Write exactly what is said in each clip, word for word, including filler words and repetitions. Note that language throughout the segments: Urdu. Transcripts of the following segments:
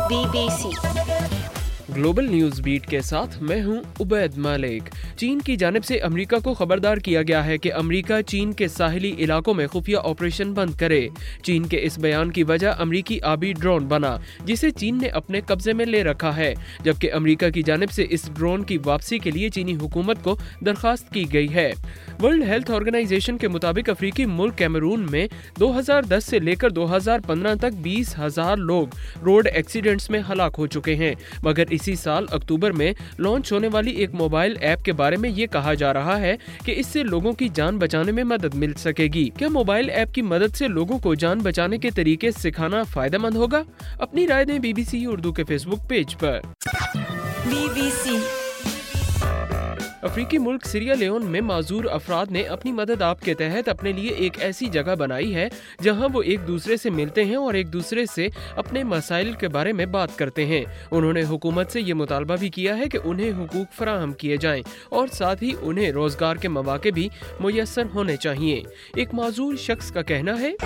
Be B C global news beat کے ساتھ میں ہوں عبید مالک۔ چین کی جانب سے امریکہ کو خبردار کیا گیا ہے کہ امریکہ چین کے ساحلی علاقوں میں خفیہ آپریشن بند کرے۔ چین کے اس بیان کی وجہ امریکی آبی ڈرون بنا جسے چین نے اپنے قبضے میں لے رکھا ہے، جبکہ امریکہ کی جانب سے اس ڈرون کی واپسی کے لیے چینی حکومت کو درخواست کی گئی ہے۔ ورلڈ ہیلتھ آرگنائزیشن کے مطابق افریقی ملک کیمرون میں دو ہزار دس سے لے کر دو ہزار پندرہ تک بیس ہزار لوگ روڈ ایکسیڈنٹس میں ہلاک ہو چکے ہیں، مگر اسی سال اکتوبر میں لانچ ہونے والی ایک موبائل ایپ کے بارے میں یہ کہا جا رہا ہے کہ اس سے لوگوں کی جان بچانے میں مدد مل سکے گی۔ کیا موبائل ایپ کی مدد سے لوگوں کو جان بچانے کے طریقے سکھانا فائدہ مند ہوگا؟ اپنی رائے دیں بی بی سی اردو کے فیس بک پیج پر۔ بی بی سی افریقی ملک سیریا لیون میں معذور افراد نے اپنی مدد آپ کے تحت اپنے لیے ایک ایسی جگہ بنائی ہے جہاں وہ ایک دوسرے سے ملتے ہیں اور ایک دوسرے سے اپنے مسائل کے بارے میں بات کرتے ہیں۔ انہوں نے حکومت سے یہ مطالبہ بھی کیا ہے کہ انہیں حقوق فراہم کیے جائیں اور ساتھ ہی انہیں روزگار کے مواقع بھی میسر ہونے چاہیے۔ ایک معذور شخص کا کہنا ہے،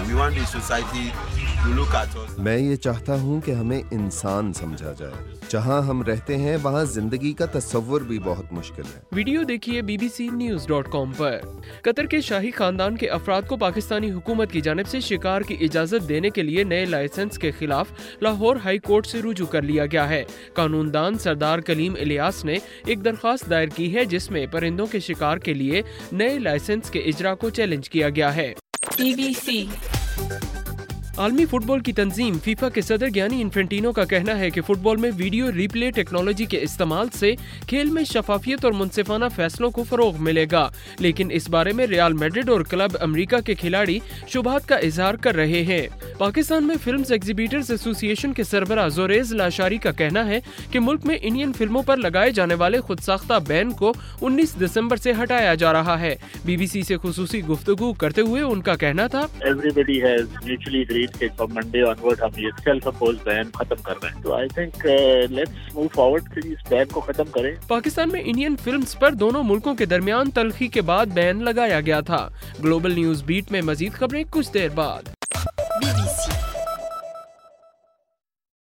میں یہ چاہتا ہوں کہ ہمیں انسان سمجھا جائے۔ جہاں ہم رہتے ہیں وہاں زندگی کا تصور بھی بہت مشکل ہے۔ ویڈیو دیکھیے B B C news dot com پر۔ قطر کے شاہی خاندان کے افراد کو پاکستانی حکومت کی جانب سے شکار کی اجازت دینے کے لیے نئے لائسنس کے خلاف لاہور ہائی کورٹ سے رجوع کر لیا گیا ہے۔ قانون دان سردار کلیم الیاس نے ایک درخواست دائر کی ہے جس میں پرندوں کے شکار کے لیے نئے لائسنس کے اجرا کو چیلنج کیا گیا ہے۔ بی بی سی عالمی فٹ بال کی تنظیم فیفا کے صدر گیانی انفینٹینو کا کہنا ہے کہ فٹ بال میں ویڈیو ری پلے ٹیکنالوجی کے استعمال سے کھیل میں شفافیت اور منصفانہ فیصلوں کو فروغ ملے گا، لیکن اس بارے میں ریال میڈرڈ اور کلب امریکہ کے کھلاڑی شبہات کا اظہار کر رہے ہیں۔ پاکستان میں فلمز ایگزیبیٹرز ایسوسی ایشن کے سربراہ زوریز لاشاری کا کہنا ہے کہ ملک میں انڈین فلموں پر لگائے جانے والے خود ساختہ بین کو انیس دسمبر سے ہٹایا جا رہا ہے۔ بی بی سی سے خصوصی گفتگو کرتے ہوئے ان کا کہنا تھا، Everybody has mutually agreed کہ from Monday onward ہم یہ self imposed ban ختم کر رہے ہیں، تو I think uh, let's move forward کہ اس ban کو ختم کریں۔ پاکستان میں انڈین فلمز پر دونوں ملکوں کے درمیان تلخی کے بعد بین لگایا گیا تھا۔ گلوبل نیوز بیٹ میں مزید خبریں کچھ دیر بعد۔